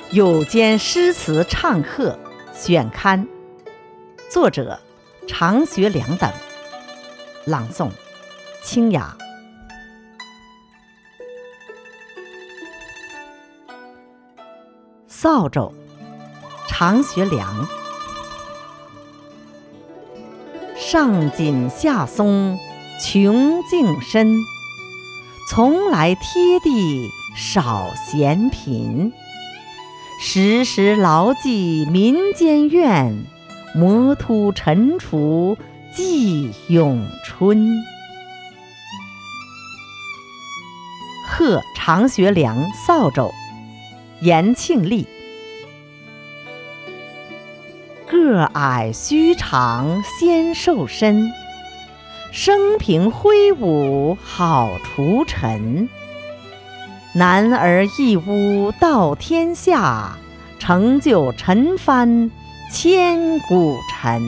有间诗词唱课选刊，作者常学良等，朗诵清雅。扫帚，常学良。上紧下松穷尽深，从来贴地少嫌贫。时时牢记民间怨，磨突陈除寄咏春。贺常学良扫帚，严庆历。个矮须长先瘦身，生平挥舞好除尘。男儿一屋到天下，成就尘帆千古尘。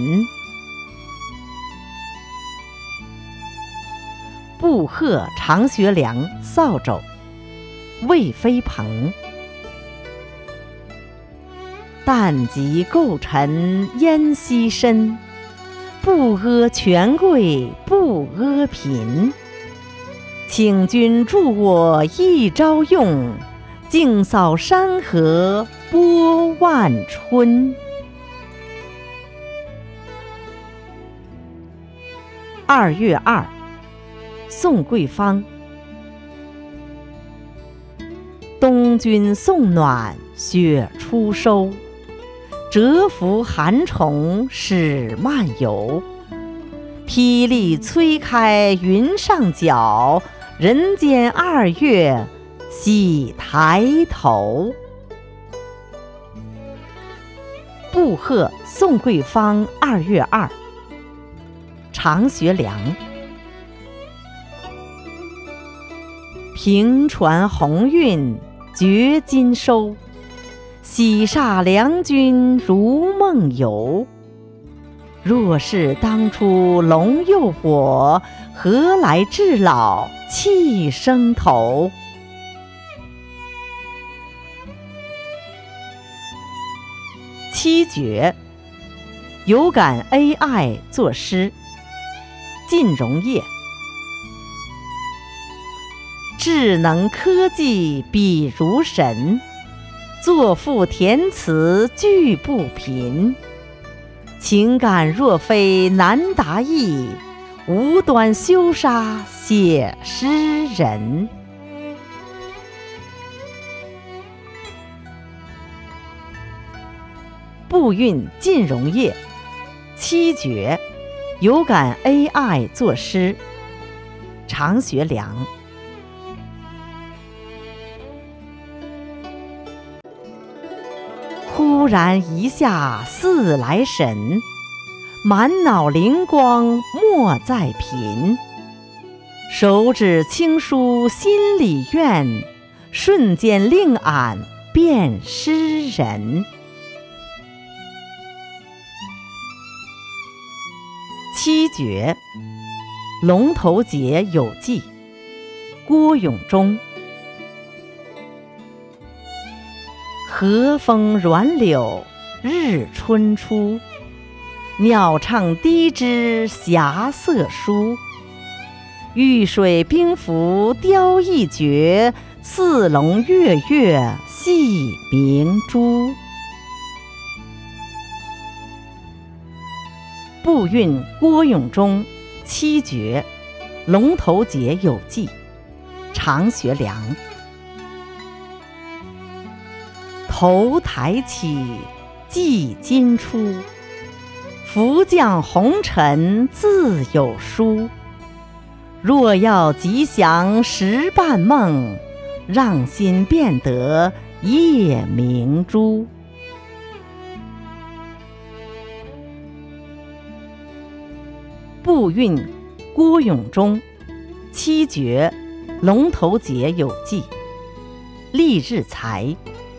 布贺常学良扫帚，魏飞鹏。但及构尘烟稀深，不阿权贵不阿贫。请君助我一朝用，净扫山河播万春。2月2，宋桂芳。东君送暖雪初收，蛰伏寒虫始漫游。霹雳催开云上角，人间2月喜抬头。布贺宋桂芳2月2，常学良。平传鸿运觉今收，喜煞良君如梦游。若是当初龙佑我，何来至老气生头。七绝，有感 AI 作诗，晋荣业。智能科技比如神，作赋填词句不贫。情感若非难达意，无端羞杀写诗人。步韵晋荣业，七绝，有感 AI 作诗，常学良。忽然一下似来神，满脑灵光莫再贫。手指轻书心里愿，瞬间令俺变诗人。七绝，龙头节有记，郭永忠。和风软柳日春初，鸟唱低枝霞色疏。玉水冰浮雕一绝，似龙跃跃系明珠。步韵郭永忠，七绝，龙头节有记，常学良。头抬起记今初，福降红尘自有书。若要吉祥时半梦，让心变得夜明珠。步韵郭永忠，七绝，龙头节有记，丽日才。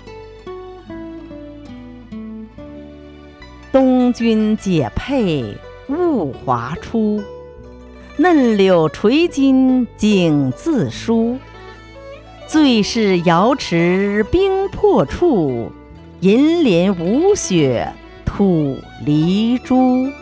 东君解佩物华出，嫩柳垂金景自殊。最是瑶池冰破处， 银鳞无血吐离珠。